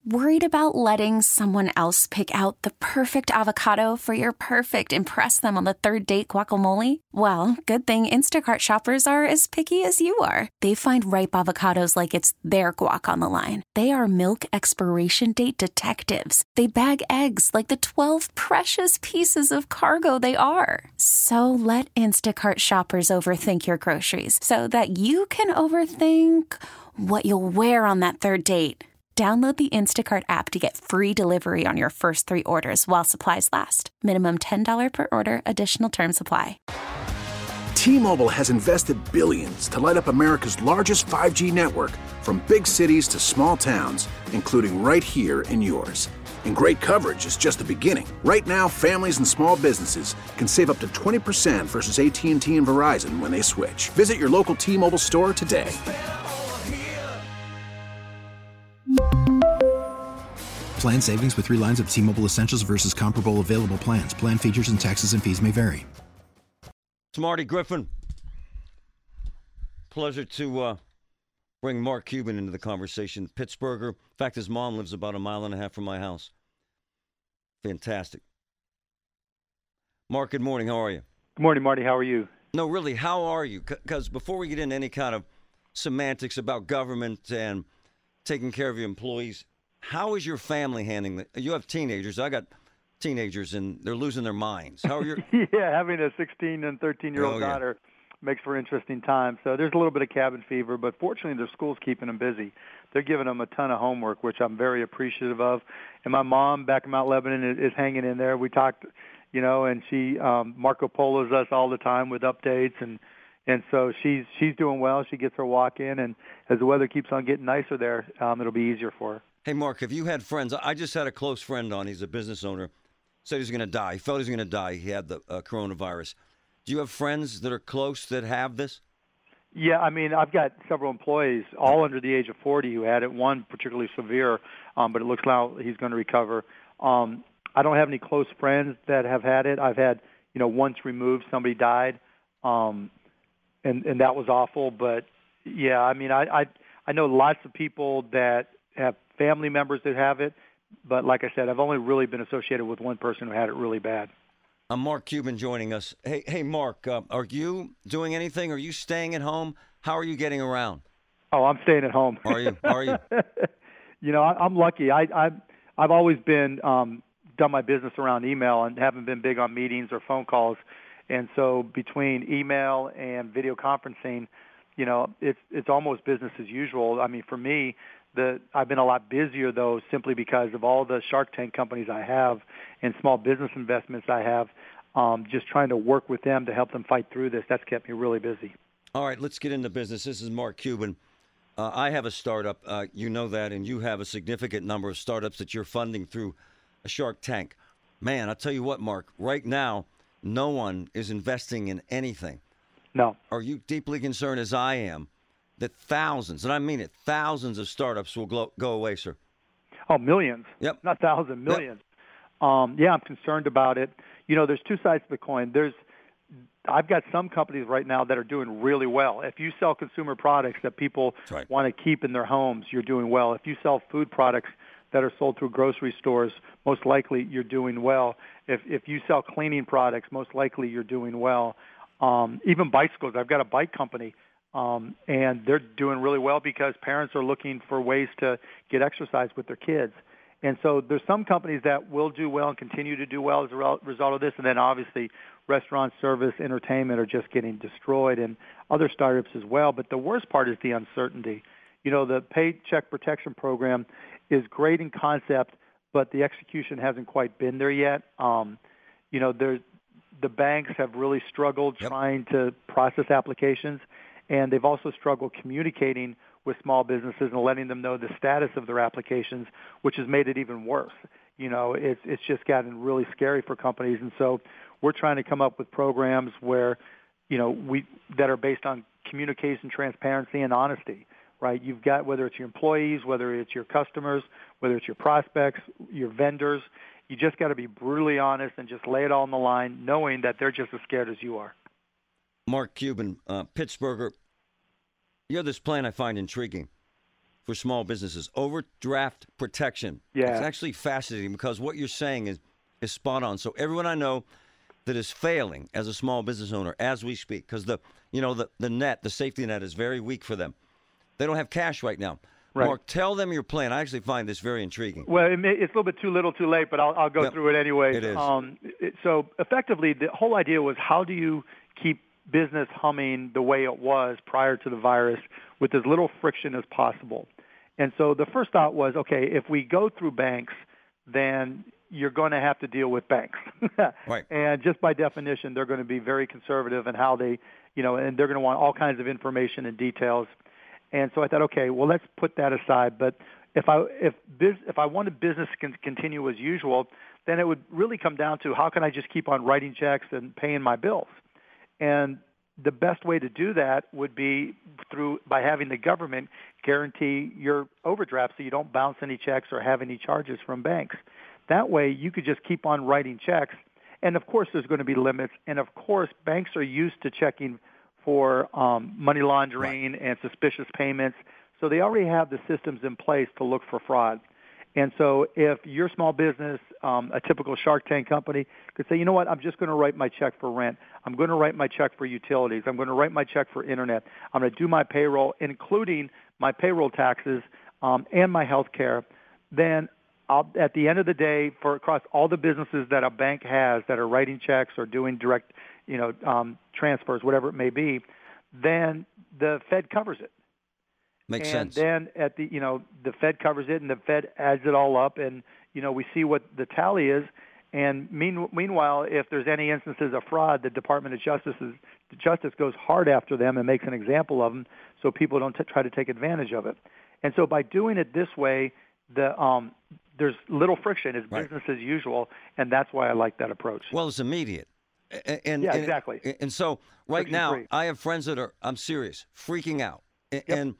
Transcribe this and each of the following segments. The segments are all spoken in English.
Worried about letting someone else pick out the perfect avocado for your perfect impress them on the third date guacamole? Well, good thing Instacart shoppers are as picky as you are. They find ripe avocados like it's their guac on the line. They are milk expiration date detectives. They bag eggs like the 12 precious pieces of cargo they are. So let Instacart shoppers overthink your groceries so that you can overthink what you'll wear on that third date. Download the Instacart app to get free delivery on your first 3 orders while supplies last. Minimum $10 per order. Additional terms apply. T-Mobile has invested billions to light up America's largest 5G network, from big cities to small towns, including right here in yours. And great coverage is just the beginning. Right now, families and small businesses can save up to 20% versus AT&T and Verizon when they switch. Visit your local T-Mobile store today. Plan savings with 3 lines of T-Mobile Essentials versus comparable available plans. Plan features and taxes and fees may vary. It's Marty Griffin. Pleasure to bring Mark Cuban into the conversation. Pittsburgher. In fact, his mom lives about 1.5 miles from my house. Fantastic. Mark, good morning. How are you? Good morning, Marty. How are you? No, really, how are you? Because before we get into any kind of semantics about government and taking care of your employees, how is your family handling it? You have teenagers. I got teenagers, and they're losing their minds. How are your... Yeah, having a 16 and 13-year-old daughter makes for interesting times. So there's a little bit of cabin fever, but fortunately their school's keeping them busy. They're giving them a ton of homework, which I'm very appreciative of. And my mom back in Mount Lebanon is hanging in there. We talked, and she Marco Polo's us all the time with updates, and so she's doing well. She gets her walk in, and as the weather keeps on getting nicer there, it'll be easier for her. Hey, Mark, have you had friends? I just had a close friend on. He's a business owner. Said he's going to die. He felt he was going to die. He had the coronavirus. Do you have friends that are close that have this? Yeah, I mean, I've got several employees, all under the age of 40, who had it. One particularly severe, but it looks like he's going to recover. I don't have any close friends that have had it. I've had, once removed, somebody died, and that was awful. But, yeah, I mean, I know lots of people that have family members that have it, but like I said, I've only really been associated with one person who had it really bad. I'm Mark Cuban joining us. Hey, Mark, are you doing anything? Are you staying at home? How are you getting around? Oh, I'm staying at home. Are you? I'm lucky. I've always been done my business around email and haven't been big on meetings or phone calls, and so between email and video conferencing, it's almost business as usual. I mean, for me, I've been a lot busier, though, simply because of all the Shark Tank companies I have and small business investments I have, just trying to work with them to help them fight through this. That's kept me really busy. All right, let's get into business. This is Mark Cuban. I have a startup. You know that, and you have a significant number of startups that you're funding through a Shark Tank. Man, I'll tell you what, Mark, right now, no one is investing in anything. No. Are you deeply concerned, as I am, that thousands, and I mean it, thousands of startups will go away, sir? Oh, millions. Yep. Not thousands, millions. Yep. Yeah, I'm concerned about it. There's two sides to the coin. I've got some companies right now that are doing really well. If you sell consumer products that people want to keep in their homes, you're doing well. If you sell food products that are sold through grocery stores, most likely you're doing well. If you sell cleaning products, most likely you're doing well. Even bicycles. I've got a bike company. And they're doing really well because parents are looking for ways to get exercise with their kids. And so there's some companies that will do well and continue to do well as a result of this. And then obviously restaurant, service, entertainment are just getting destroyed, and other startups as well. But the worst part is the uncertainty. The Paycheck Protection Program is great in concept, but the execution hasn't quite been there yet. The banks have really struggled trying to process applications. And they've also struggled communicating with small businesses and letting them know the status of their applications, which has made it even worse. It's just gotten really scary for companies. And so we're trying to come up with programs where, that are based on communication, transparency, and honesty, right? You've got, whether it's your employees, whether it's your customers, whether it's your prospects, your vendors, you just got to be brutally honest and just lay it all on the line, knowing that they're just as scared as you are. Mark Cuban, Pittsburgher, you have this plan I find intriguing. for small businesses, overdraft protection. Yeah. It's actually fascinating because what you're saying is spot on. So everyone I know that is failing as a small business owner as we speak, because the safety net is very weak for them. They don't have cash right now. Right. Mark, tell them your plan. I actually find this very intriguing. Well, it's a little bit too little, too late, but I'll go through it anyway. It is. So effectively, the whole idea was how do you keep business humming the way it was prior to the virus with as little friction as possible? And so the first thought was, okay, if we go through banks, then you're going to have to deal with banks. Right. And just by definition, they're going to be very conservative in how they, and they're going to want all kinds of information and details. And so I thought, okay, well, let's put that aside. But if I wanted business to continue as usual, then it would really come down to how can I just keep on writing checks and paying my bills? And the best way to do that would be by having the government guarantee your overdraft so you don't bounce any checks or have any charges from banks. That way you could just keep on writing checks. And, of course, there's going to be limits. And, of course, banks are used to checking for money laundering and suspicious payments. So they already have the systems in place to look for fraud. And so if your small business, a typical Shark Tank company, could say, you know what, I'm just going to write my check for rent. I'm going to write my check for utilities. I'm going to write my check for internet. I'm going to do my payroll, including my payroll taxes and my health care. Then at the end of the day, across all the businesses that a bank has that are writing checks or doing direct transfers, whatever it may be, then the Fed covers it. Makes sense. And then at the Fed covers it, and the Fed adds it all up, and we see what the tally is. And meanwhile, if there's any instances of fraud, the Department of Justice goes hard after them and makes an example of them, so people don't try to take advantage of it. And so by doing it this way, there's little friction. It's business as usual, and that's why I like that approach. Well, it's immediate. Exactly. And so right now, I have friends that I'm serious, freaking out. And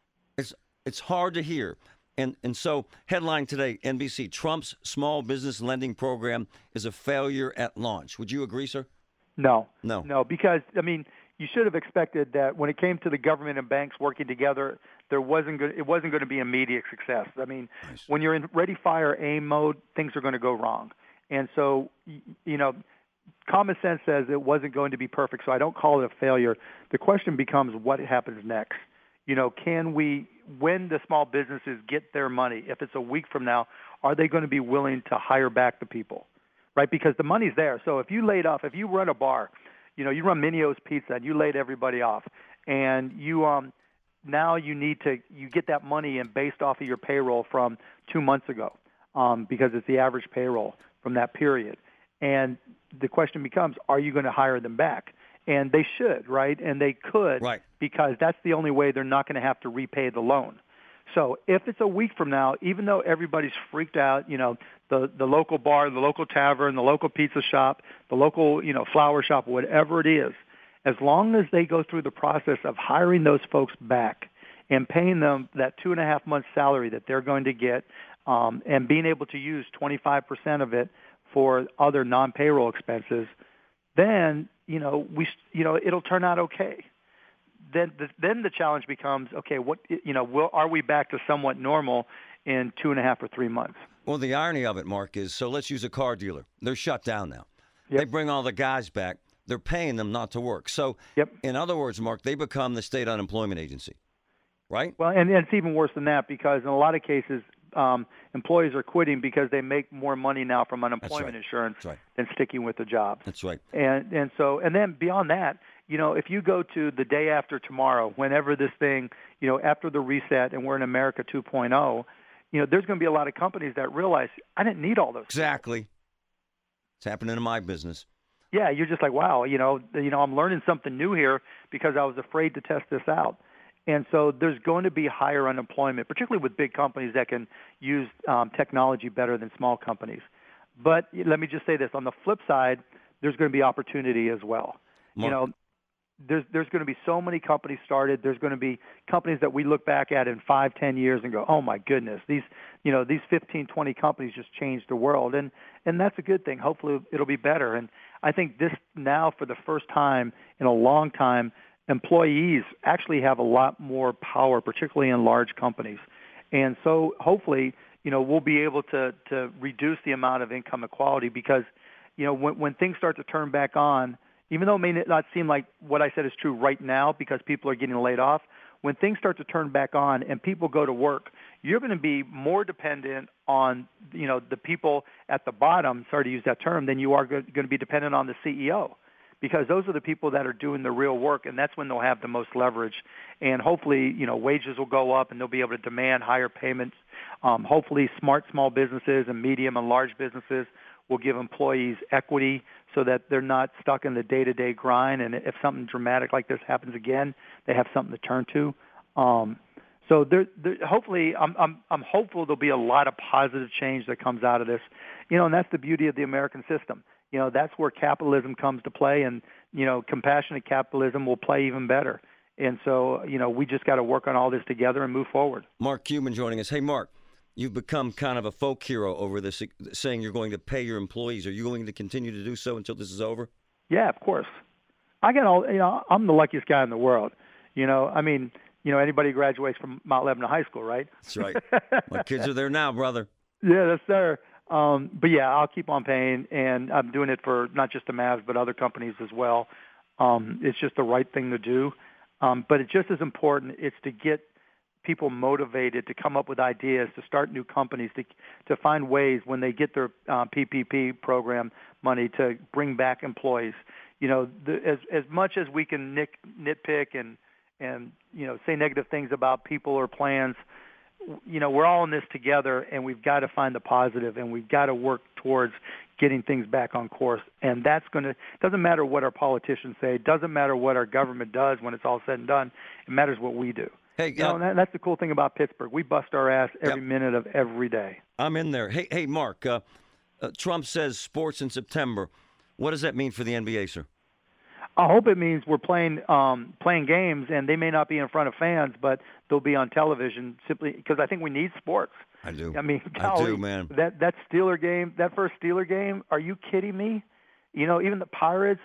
it's hard to hear. And so headline today, NBC, Trump's small business lending program is a failure at launch. Would you agree, sir? No, because, you should have expected that when it came to the government and banks working together, it wasn't going to be immediate success. Nice. When you're in ready, fire, aim mode, things are going to go wrong. And so, common sense says it wasn't going to be perfect, so I don't call it a failure. The question becomes what happens next. When the small businesses get their money, if it's a week from now, are they going to be willing to hire back the people, right? Because the money's there. So if you run a bar, you run Minio's Pizza and you laid everybody off, and now you get that money in based off of your payroll from 2 months ago, because it's the average payroll from that period. And the question becomes, are you going to hire them back? And they should, right? And they could, right, because that's the only way they're not going to have to repay the loan. So if it's a week from now, even though everybody's freaked out, the local bar, the local tavern, the local pizza shop, the local, flower shop, whatever it is, as long as they go through the process of hiring those folks back and paying them that 2.5 months salary that they're going to get, and being able to use 25% of it for other non-payroll expenses, then it'll turn out okay. Then the challenge becomes, okay, are we back to somewhat normal in 2.5 or 3 months? Well, the irony of it, Mark, is so let's use a car dealer. They're shut down now. Yep. They bring all the guys back. They're paying them not to work. So, in other words, Mark, they become the state unemployment agency, right? Well, and it's even worse than that, because in a lot of cases, employees are quitting because they make more money now from unemployment insurance than sticking with the job. That's right. And then beyond that, if you go to the day after tomorrow, whenever this thing, after the reset, and we're in America 2.0, there's going to be a lot of companies that realize I didn't need all those. Exactly. It's happening in my business. Yeah, you're just like, wow, I'm learning something new here because I was afraid to test this out. And so there's going to be higher unemployment, particularly with big companies that can use technology better than small companies. But let me just say this. On the flip side, there's going to be opportunity as well. Mark. There's going to be so many companies started. There's going to be companies that we look back at in 5-10 years and go, oh, my goodness, these 15, 20 companies just changed the world. And that's a good thing. Hopefully it'll be better. And I think this now, for the first time in a long time, employees actually have a lot more power, particularly in large companies. And so hopefully, we'll be able to reduce the amount of income inequality because, when things start to turn back on, even though it may not seem like what I said is true right now because people are getting laid off, when things start to turn back on and people go to work, you're going to be more dependent on, the people at the bottom, sorry to use that term, than you are going to be dependent on the CEO. Because those are the people that are doing the real work, and that's when they'll have the most leverage. And hopefully, wages will go up, and they'll be able to demand higher payments. Hopefully, smart small businesses and medium and large businesses will give employees equity so that they're not stuck in the day-to-day grind. And if something dramatic like this happens again, they have something to turn to. So hopefully, I'm hopeful there'll be a lot of positive change that comes out of this. And that's the beauty of the American system. That's where capitalism comes to play, and, compassionate capitalism will play even better. And so, we just got to work on all this together and move forward. Mark Cuban joining us. Hey, Mark, you've become kind of a folk hero over this, saying you're going to pay your employees. Are you going to continue to do so until this is over? Yeah, of course. I'm the luckiest guy in the world. Anybody who graduates from Mount Lebanon High School, right? That's right. My kids are there now, brother. Yeah, that's there. But yeah, I'll keep on paying, and I'm doing it for not just the Mavs, but other companies as well. It's just the right thing to do. But it's just as important, it's to get people motivated to come up with ideas, to start new companies, to find ways when they get their PPP program money to bring back employees. As much as we can nitpick and say negative things about people or plans, we're all in this together, and we've got to find the positive, and we've got to work towards getting things back on course. And doesn't matter what our politicians say, it doesn't matter what our government does when it's all said and done, it matters what we do. Hey, and that's the cool thing about Pittsburgh. We bust our ass every minute of every day. I'm in there. Hey, Mark, Trump says sports in September. What does that mean for the NBA, sir? I hope it means we're playing games, and they may not be in front of fans, but they'll be on television simply because I think we need sports. I do. I mean, golly, I do, man. That Steeler game, that first Steeler game, are you kidding me? Even the Pirates,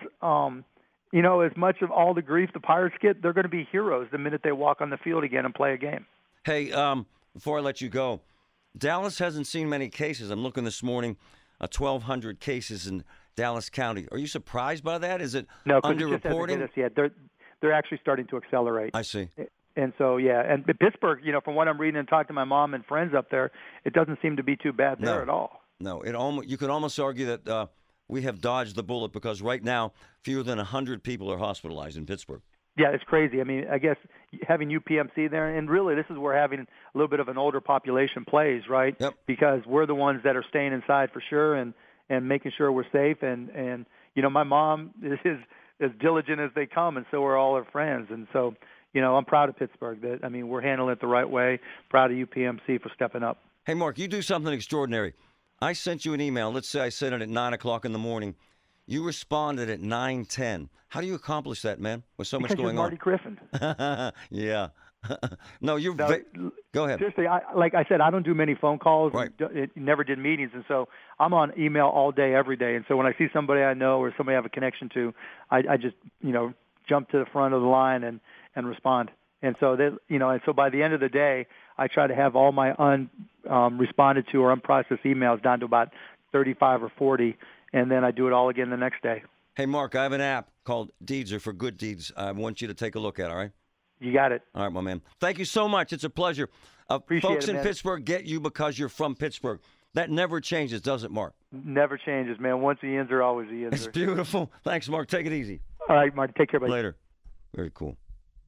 as much of all the grief the Pirates get, they're going to be heroes the minute they walk on the field again and play a game. Hey, before I let you go, Dallas hasn't seen many cases. I'm looking this morning, 1,200 cases in Dallas County. Are you surprised by that? Is it underreporting? They're actually starting to accelerate. I see. And so, yeah, and Pittsburgh, from what I'm reading and talking to my mom and friends up there, it doesn't seem to be too bad there at all. No, you could almost argue that we have dodged the bullet because right now fewer than 100 people are hospitalized in Pittsburgh. Yeah, it's crazy. I mean, I guess having UPMC there, and really this is where having a little bit of an older population plays, right? Yep. Because we're the ones that are staying inside for sure and making sure we're safe. And my mom is as diligent as they come, and so are all her friends. And so, I'm proud of Pittsburgh. We're handling it the right way. Proud of UPMC for stepping up. Hey, Mark, you do something extraordinary. I sent you an email. Let's say I sent it at 9 o'clock in the morning. You responded at 9:10. How do you accomplish that, man, with so much going on? Because you're Marty Griffin. Yeah. No, go ahead. Seriously, like I said, I don't do many phone calls. Right. Never did meetings, and so I'm on email all day, every day. And so when I see somebody I know or somebody I have a connection to, I just jump to the front of the line and respond. And so by the end of the day, I try to have all my responded to or unprocessed emails down to about 35 or 40, and then I do it all again the next day. Hey, Mark, I have an app called Deeds Are for Good Deeds. I want you to take a look at it, all right? You got it. All right, my man. Thank you so much. It's a pleasure. Appreciate folks it, man. in Pittsburgh get you because you're from Pittsburgh. That never changes, does it, Mark? Never changes, man. Once the ends are always the ends. It's beautiful. Thanks, Mark. Take it easy. All right, Mark. Take care, buddy. Later. Very cool.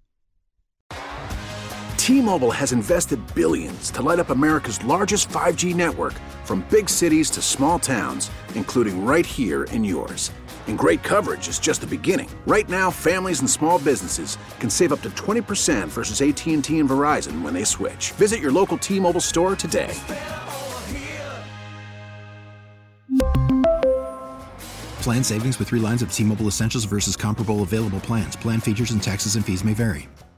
T-Mobile has invested billions to light up America's largest 5G network, from big cities to small towns, including right here in yours. And great coverage is just the beginning. Right now, families and small businesses can save up to 20% versus AT&T and Verizon when they switch. Visit your local T-Mobile store today. Plan savings with 3 lines of T-Mobile Essentials versus comparable available plans. Plan features and taxes and fees may vary.